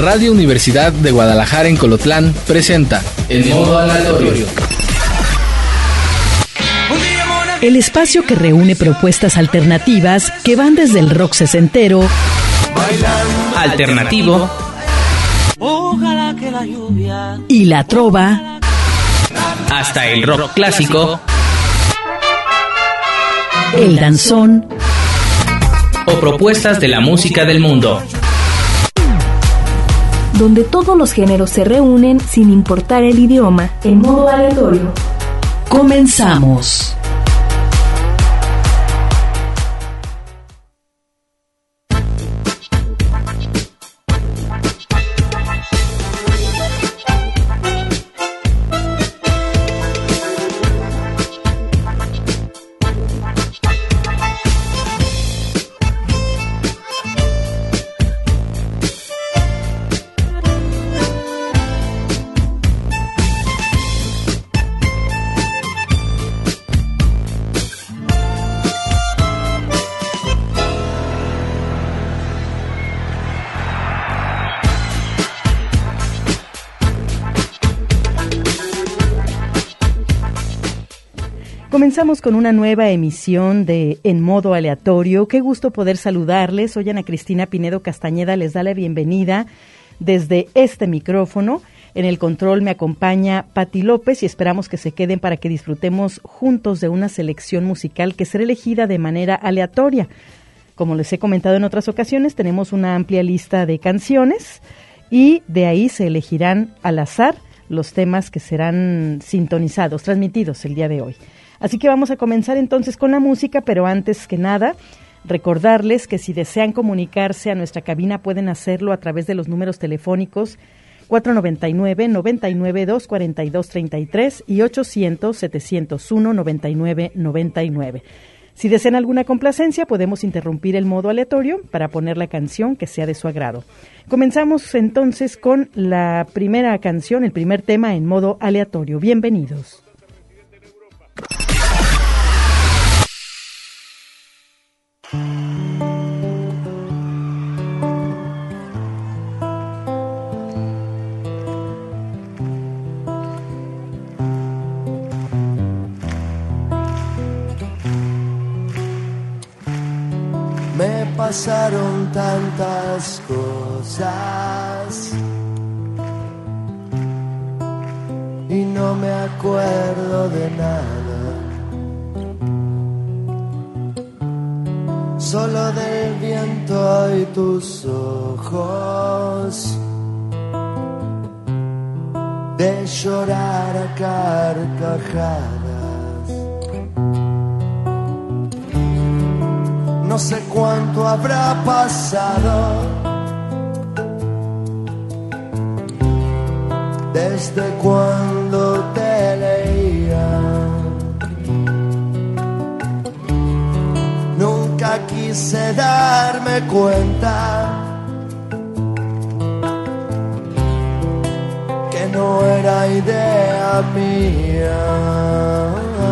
Radio Universidad de Guadalajara en Colotlán presenta En Modo Aleatorio. El espacio que reúne propuestas alternativas que van desde el rock sesentero, alternativo y la trova, hasta el rock clásico, el danzón o propuestas de la música del mundo, donde todos los géneros se reúnen sin importar el idioma, en modo aleatorio. Comenzamos. Comenzamos con una nueva emisión de En Modo Aleatorio. Qué gusto poder saludarles. Soy Ana Cristina Pinedo Castañeda, les da la bienvenida desde este micrófono. En el control me acompaña Pati López y esperamos que se queden para que disfrutemos juntos de una selección musical que será elegida de manera aleatoria. Como les he comentado en otras ocasiones, tenemos una amplia lista de canciones y de ahí se elegirán al azar los temas que serán sintonizados, transmitidos el día de hoy. Así que vamos a comenzar entonces con la música, pero antes que nada, recordarles que si desean comunicarse a nuestra cabina pueden hacerlo a través de los números telefónicos 499-99-242-33 y 800-701-9999. Si desean alguna complacencia, podemos interrumpir el modo aleatorio para poner la canción que sea de su agrado. Comenzamos entonces con la primera canción, el primer tema en modo aleatorio. Bienvenidos. Me pasaron tantas cosas y no me acuerdo de nada, solo del viento y tus ojos, de llorar a carcajadas. No sé cuánto habrá pasado desde cuando te leía. Nunca quise darme cuenta que no era idea mía.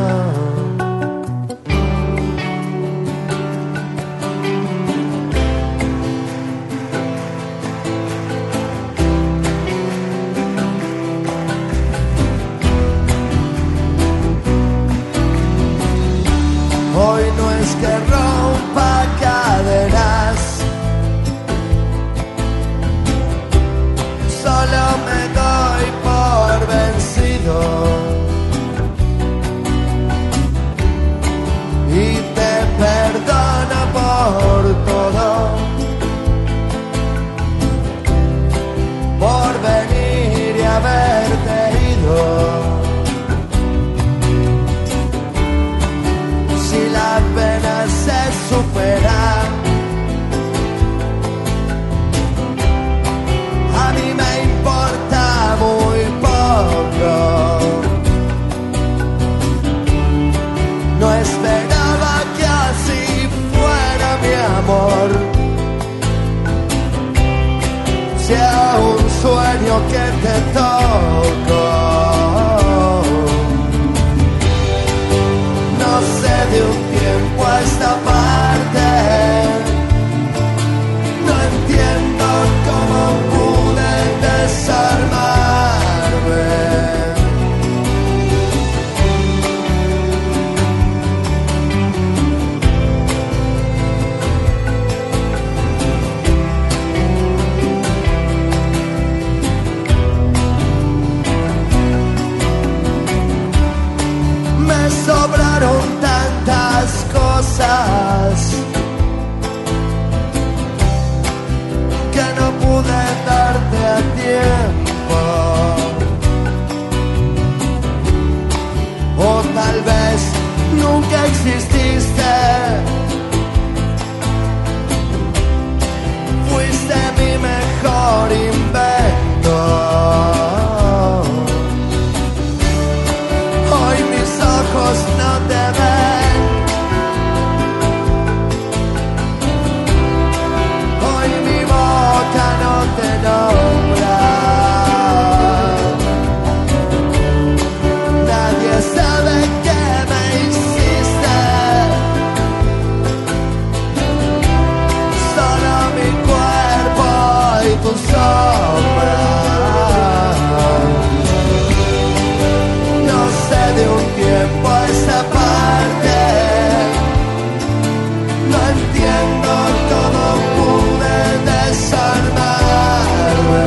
Hoy no es que rompa cadenas, solo me doy por vencido y te perdono por todo, por venir y haberte ido. La pena se supera, a mí me importa muy poco. No esperaba que así fuera mi amor, sea un sueño que te toco. No sé de un tiempo a esta parte, no entiendo cómo pude que no pude darte a tiempo. O tal vez nunca exististe. Fuiste mi mejor invento. Hoy mis ojos no te ven. Hoy mi boca no te nombra. Nadie sabe qué me hiciste. Solo mi cuerpo y tu sombra. No sé de un tiempo a esa parte. No entiendo cómo pude desarmarme.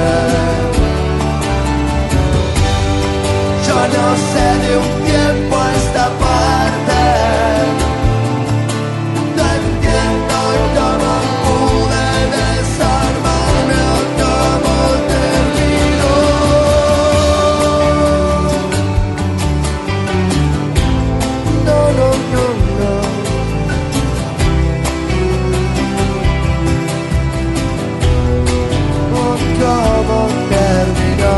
Yo no sé de un tiempo a esta parte. No entiendo cómo pude desarmarme o cómo terminó. No, no, no, no. O cómo terminó.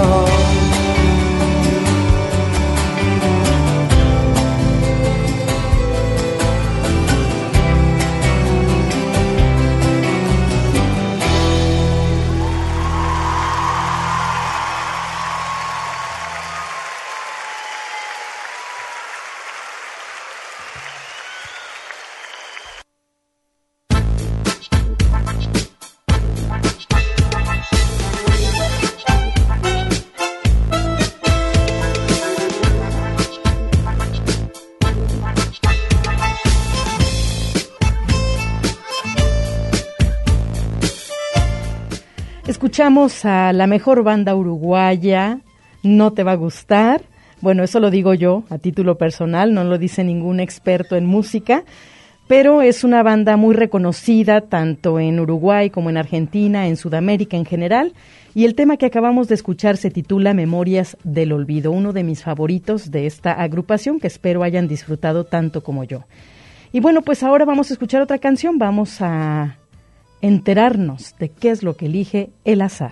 Escuchamos a la mejor banda uruguaya, No Te Va a Gustar. Bueno, eso lo digo yo a título personal, no lo dice ningún experto en música, pero es una banda muy reconocida tanto en Uruguay como en Argentina, en Sudamérica en general, y el tema que acabamos de escuchar se titula Memorias del Olvido, uno de mis favoritos de esta agrupación que espero hayan disfrutado tanto como yo. Y bueno, pues ahora vamos a escuchar otra canción, vamos a enterarnos de qué es lo que elige el azar.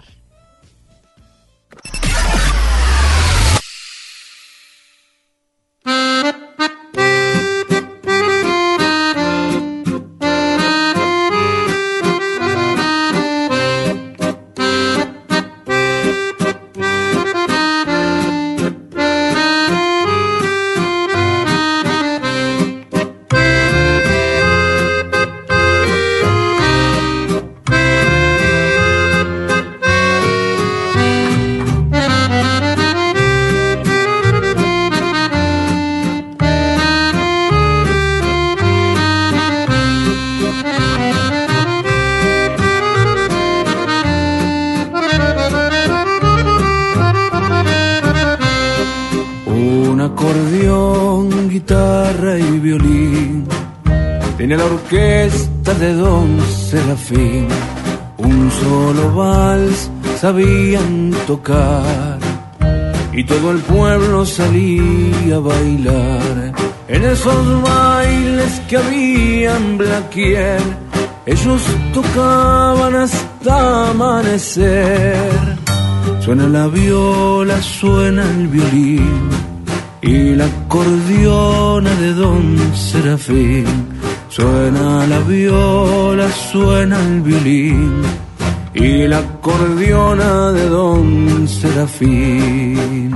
Acordeón, guitarra y violín, tenía la orquesta de Don Serafín. Un solo vals sabían tocar y todo el pueblo salía a bailar. En esos bailes que había en Blaquier, ellos tocaban hasta amanecer. Suena la viola, suena el violín y la acordeona de Don Serafín. Suena la viola, suena el violín y la acordeona de Don Serafín.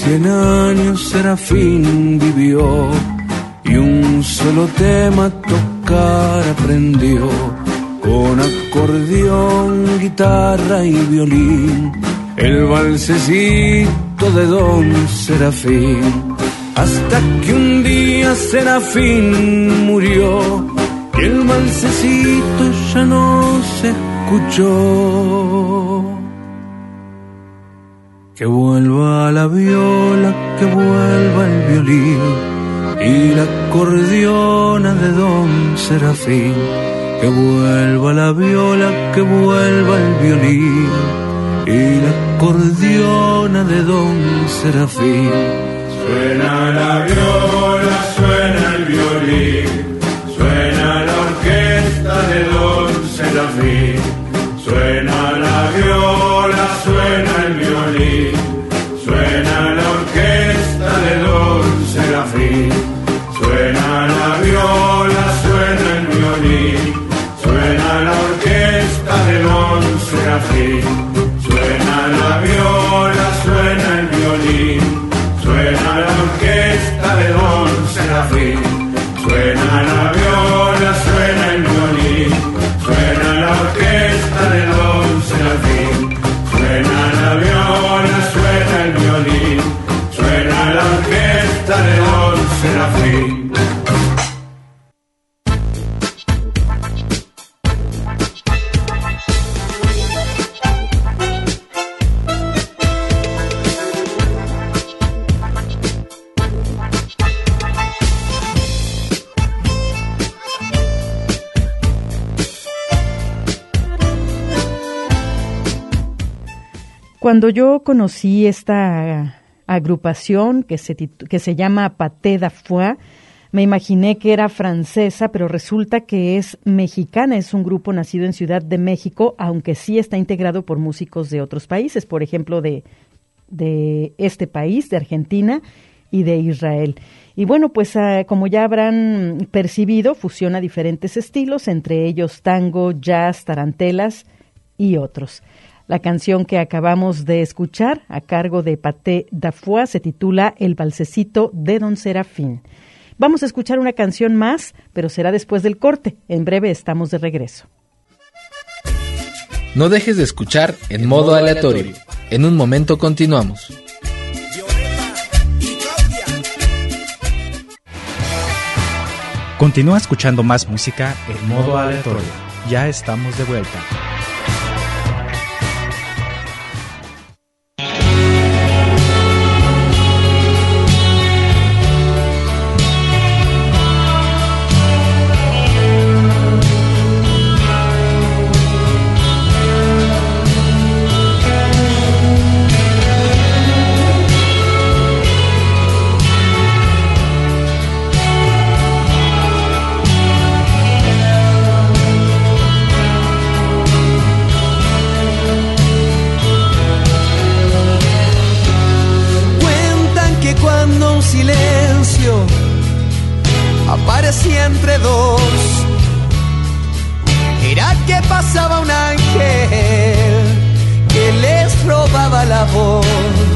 100 años Serafín vivió y un solo tema tocar aprendió, con acordeón, guitarra y violín, el valsecito de Don Serafín. Hasta que un día Serafín murió y el valsecito ya no se escuchó. Que vuelva la viola, que vuelva el violín y la acordeona de Don Serafín. Que vuelva la viola, que vuelva el violín y la acordeona de Don Serafín. Suena la viola, suena el violín, suena la orquesta de Don Serafín. Suena la viola, suena el violín, suena la orquesta de Don Serafín. Suena la viola, suena el violín, suena la orquesta de Don Serafín. Suena la viola, suena el violín, suena la orquesta de Don Serafín. Suena la viola, suena el violín, suena la orquesta de Don Serafín. Suena la viola, suena el violín, suena la orquesta de Don Serafín. Cuando yo conocí esta agrupación que se llama Paté da Foi, me imaginé que era francesa, pero resulta que es mexicana. Es un grupo nacido en Ciudad de México, aunque sí está integrado por músicos de otros países, por ejemplo, de este país, de Argentina y de Israel. Y bueno, pues como ya habrán percibido, fusiona diferentes estilos, entre ellos tango, jazz, tarantelas y otros. La canción que acabamos de escuchar, a cargo de Paté da Foi, se titula El valsecito de Don Serafín. Vamos a escuchar una canción más, pero será después del corte. En breve estamos de regreso. No dejes de escuchar En Modo Aleatorio. En un momento continuamos. Continúa escuchando más música en Modo Aleatorio. Ya estamos de vuelta. Aparecía entre dos. Era que pasaba un ángel que les robaba la voz.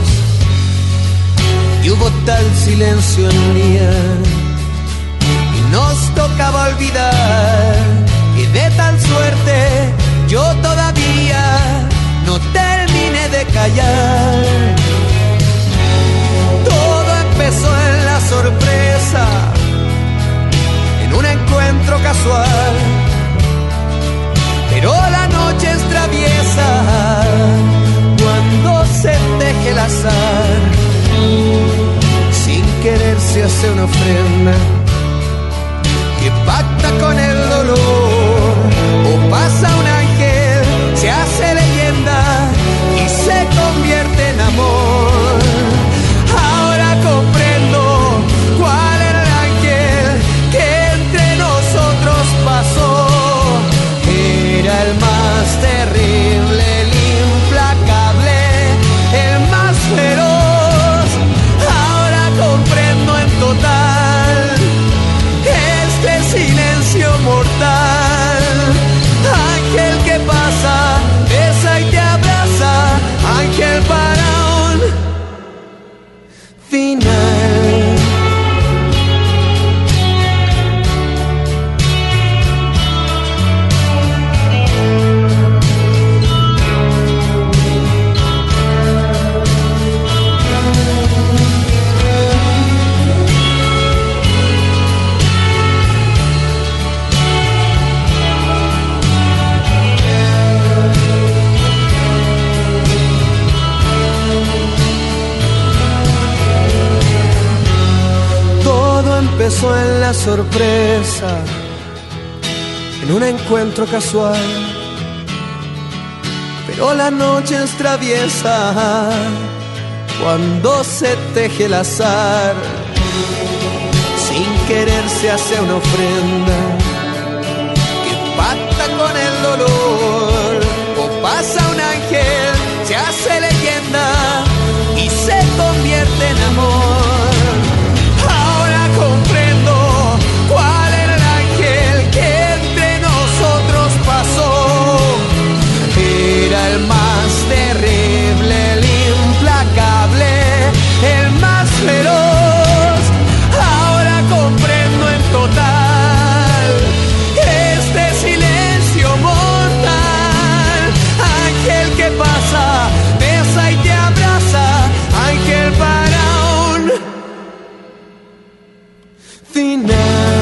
Y hubo tal silencio en un día y nos tocaba olvidar que de tal suerte yo todavía no terminé de callar. Todo empezó en la sorpresa, un encuentro casual, pero la noche es traviesa cuando se teje el azar. Sin querer se hace una ofrenda que pacta con el dolor, o pasa un ángel, se hace leyenda y se convierte en amor. Ahora comprendo cuál era el ángel que entre nosotros pasó. Era el más terrible, el implacable, el más feroz. Ahora comprendo en total este silencio mortal. una sorpresa en un encuentro casual, pero la noche es traviesa cuando se teje el azar. Sin querer se hace una ofrenda que pacta con el dolor, o pasa un ángel, se hace leyenda y se convierte en amor. Ahora comprendo cuál era el ángel que entre nosotros pasó. Era el más terrible, el implacable, el más feroz. Ahora comprendo en total este silencio mortal. Ángel que pasa, besa y te abraza. Ángel para un final.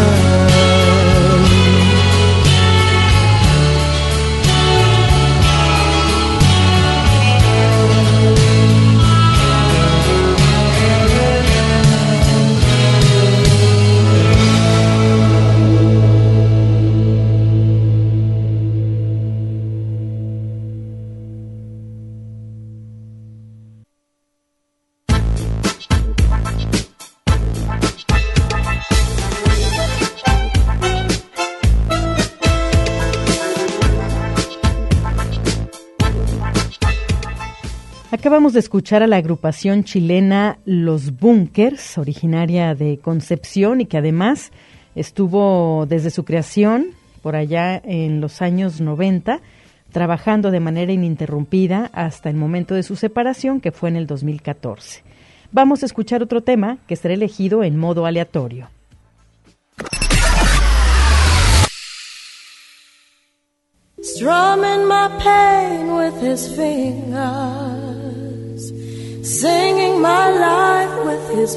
Acabamos de escuchar a la agrupación chilena Los Bunkers, originaria de Concepción y que además estuvo desde su creación por allá en los años 90, trabajando de manera ininterrumpida hasta el momento de su separación, que fue en el 2014. Vamos a escuchar otro tema que estará elegido en modo aleatorio. Strumming my pain with his fingers, singing my life with his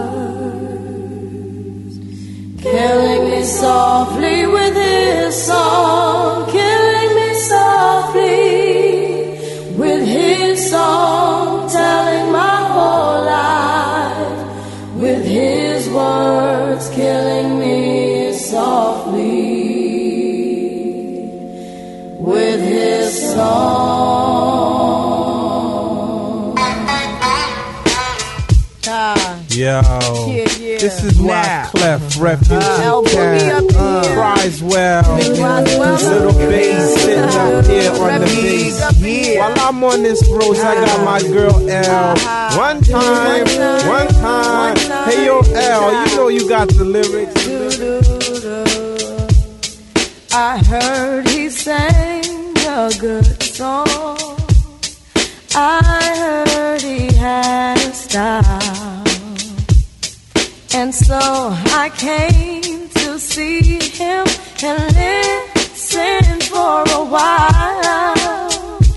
words, killing me softly with his song, killing me softly with his song, telling my whole life with his words, killing me softly with his song. Yo, this is why Clef Refugee cries well. Little bass sitting up here on the bass. While I'm on this road, I got my girl L. One time. Hey yo L, you know you got the lyrics. I heard he sang a good song. I heard he had a style. And so I came to see him and listen for a while.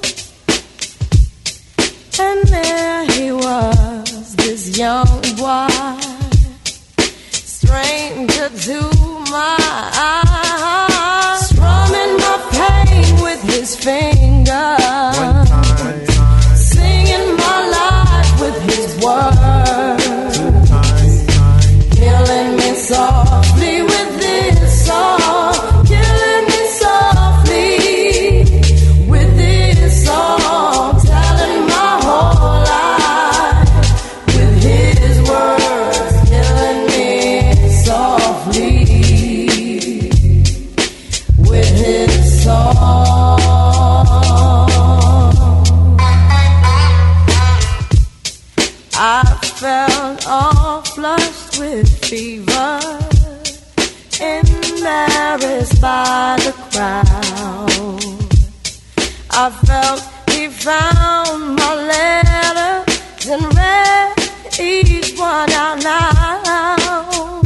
And there he was, this young boy, stranger to my eyes, strumming my pain with his fingers, singing my life with his words, killing me softly with this song, killing me softly with this song, telling my whole life with his words, killing me softly with his song. I felt all flushed with fever, embarrassed by the crowd. I felt he found my letters and read each one out loud.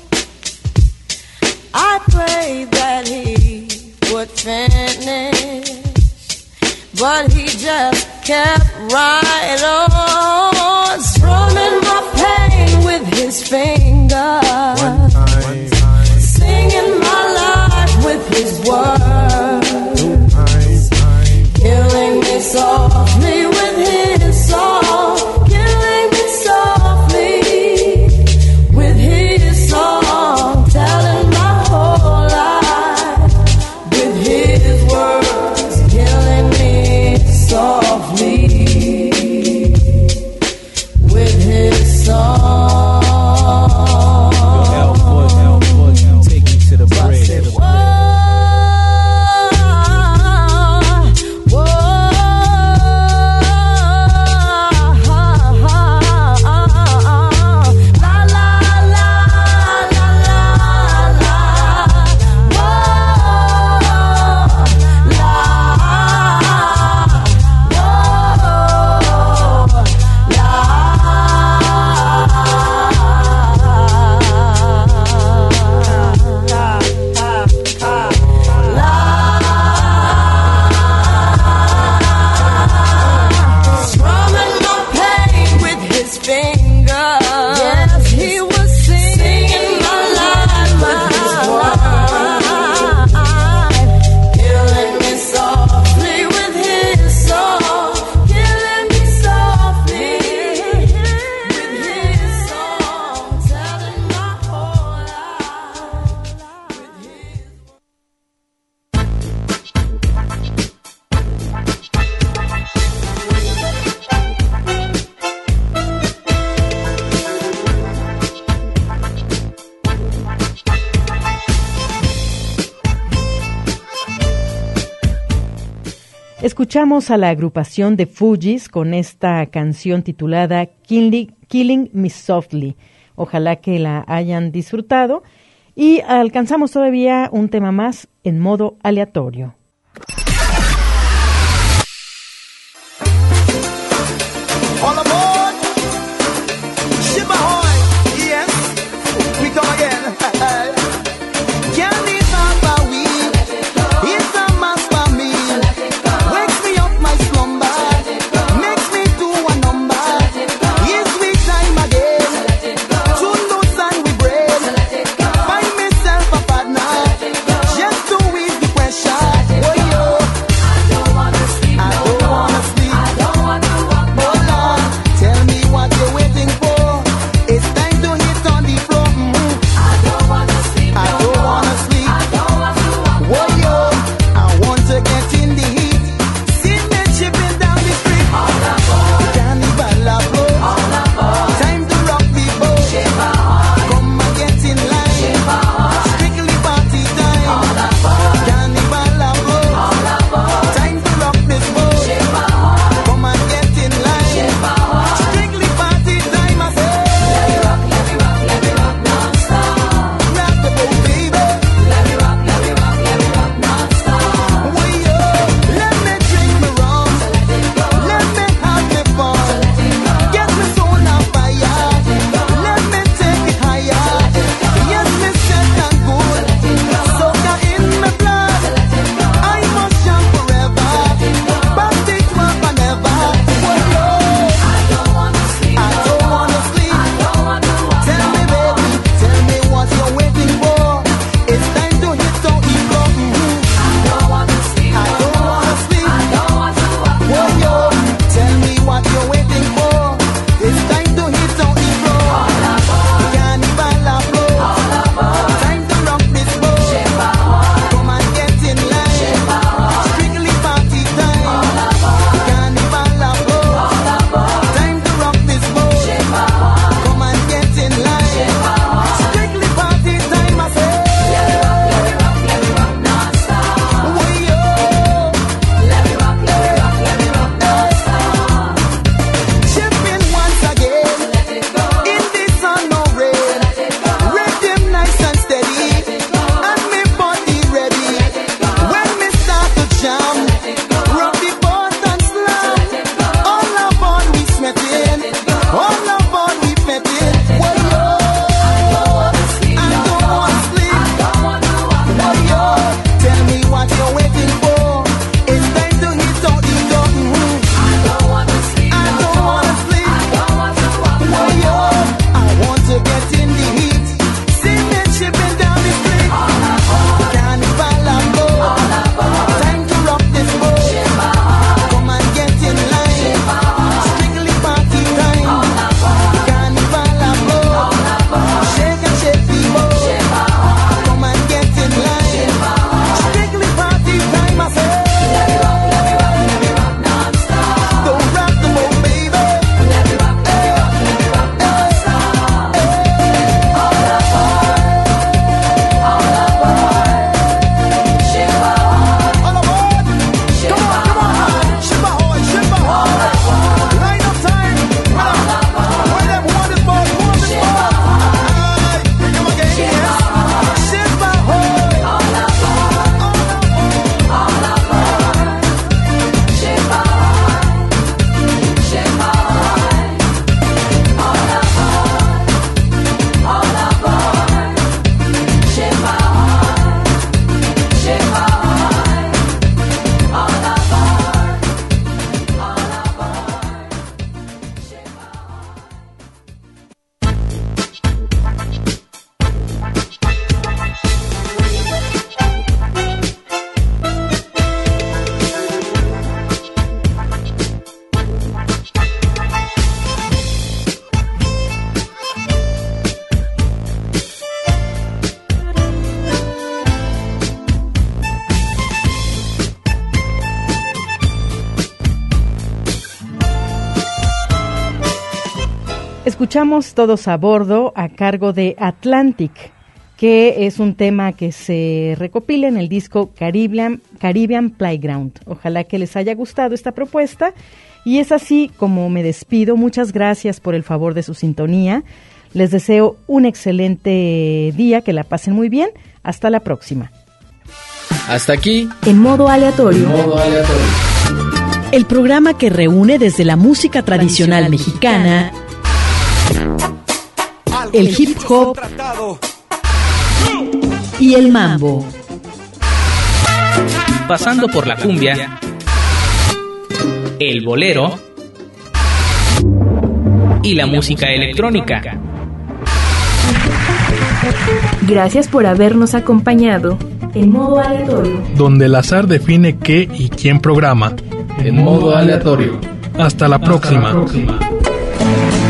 I prayed that he would finish, but he just kept right on, strumming my pain with his fingers, singing my life with his words, killing me softly with his song, killing me softly with his song, Escuchamos a la agrupación de Fugees con esta canción titulada Killing Me Softly. Ojalá que la hayan disfrutado. Y alcanzamos todavía un tema más en modo aleatorio. All aboard! Ship ahoy! Yes, we come again. Candy Papa weed, it's a must for me. Wakes me up my slumber, makes me do a number. Yes, we time again, too loose and we break. Find myself a partner, just to ease the pressure. Oh yo, I don't wanna sleep, I don't wanna sleep, I don't wanna walk no long. Tell me what you're waiting for. It's time to hit on the floor. I don't wanna sleep, I don't wanna sleep, I don't wanna walk. Whoa yo, I want to get in the heat. See men chipping down the street. All aboard, carnival approach. All aboard, time to rock the boat. Come and get in line. Strictly party time. All aboard, carnival approach. All aboard, time to rock this boat. Come and get in line. Strictly party time, I say. Let me rock non-stop. Rock the boat, baby. Let me rock non-stop. Way up, let me drink my rum. Let me have the fun. Get me soul on fire. Let me take it higher. Yes, me set and good. Soca in my blood. I must jump forever. But it was never. Way up. I don't wanna sleep. I don't wanna sleep. I don't wanna walk. Tell me, baby. Tell me what you're waiting for. It's time to hit on the floor. I don't wanna sleep. I don't wanna sleep. I don't wanna walk. Way up. Tell me what you're waiting for. It's time to hit on the floor. All aboard. Carnival approach. All aboard. Time to rock this boat. Come and get in line. Strictly party time. All aboard. Carnival approach. All aboard. Time to rock this boat. Come and get in line. Strictly party time, I say. Let me rock non-stop. Way up. Let me rock non-stop. Shipping once again. In the sun no rain. Rhythm nice and steady. And me body ready. When me start to jam, rock the boat and slam. All aboard we sweating. All aboard we fetting. Way up. I don't wanna sleep. Way up. Tell me what you're waiting for. It's time to hit on the door. I don't wanna sleep. I don't wanna sleep. Way up. I want to get in the heat. See men shipping down the street. Carnival approach. Time to rock this boat. Come and get in line. Strictly party time. Carnival approach. Shake and shake the boat. Come and get in line. Strictly party time, I say. Let me rock non-stop. Don't rock the boat, baby. Let me rock non-stop. All aboard. All aboard. Ship ahoy. All aboard. Come on. Ship ahoy, ship ahoy. Line up time. Where them want this boat, want this boat. Aye, come again, yes. Ship ahoy. All aboard. All aboard. Ship ahoy. Ship ahoy. All aboard. All aboard. Ship ahoy. Ship ahoy. All aboard. All aboard. Escuchamos Todos a Bordo a cargo de Atlantic. que es un tema que se recopila en el disco Caribbean Playground. Ojalá que les haya gustado esta propuesta. Y es así como me despido. Muchas gracias por el favor de su sintonía. Les deseo un excelente día, que la pasen muy bien. Hasta la próxima. Hasta aquí, En modo aleatorio. El programa que reúne desde la música tradicional mexicana, el hip hop y el mambo. Pasando por la cumbia, el bolero y la música electrónica. Gracias por habernos acompañado en modo aleatorio. Donde el azar define qué y quién programa. En modo aleatorio. Hasta la próxima.